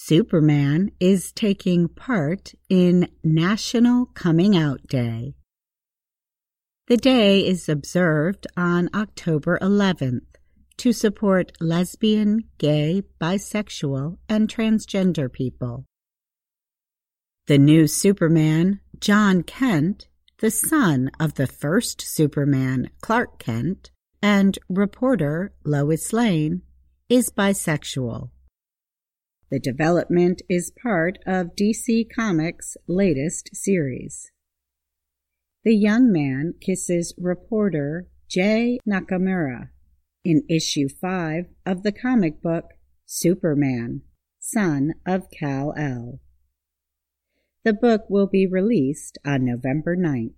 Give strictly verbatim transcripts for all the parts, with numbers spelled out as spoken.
Superman is taking part in National Coming Out Day. The day is observed on October eleventh to support lesbian, gay, bisexual, and transgender people. The new Superman, John Kent, the son of the first Superman, Clark Kent, and reporter Lois Lane, is bisexual. The development is part of D C Comics' latest series. The young man kisses reporter Jay Nakamura in issue five of the comic book Superman, Son of Kal-El. The book will be released on November ninth.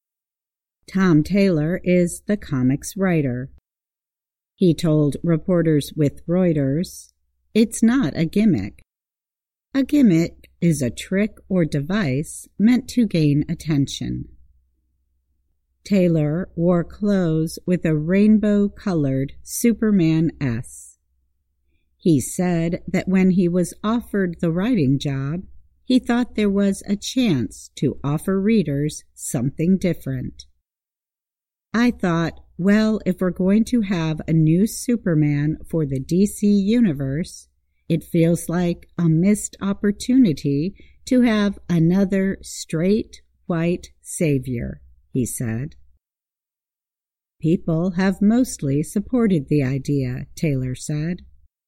Tom Taylor is the comics writer. He told Reporters with Reuters, "It's not a gimmick. A gimmick is a trick or device meant to gain attention." Taylor wore clothes with a rainbow-colored Superman S. He said that when he was offered the writing job, he thought there was a chance to offer readers something different. "I thought, well, if we're going to have a new Superman for the D C universe, it feels like a missed opportunity to have another straight, white savior," he said. "People have mostly supported the idea," Taylor said.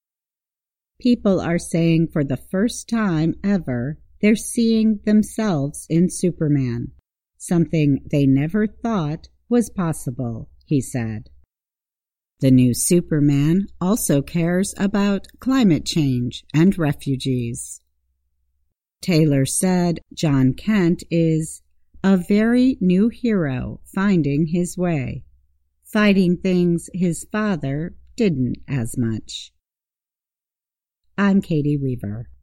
"People are saying for the first time ever they're seeing themselves in Superman, something they never thought was possible," he said. The new Superman also cares about climate change and refugees. Taylor said John Kent is a very new hero finding his way, fighting things his father didn't as much. I'm Katie Weaver.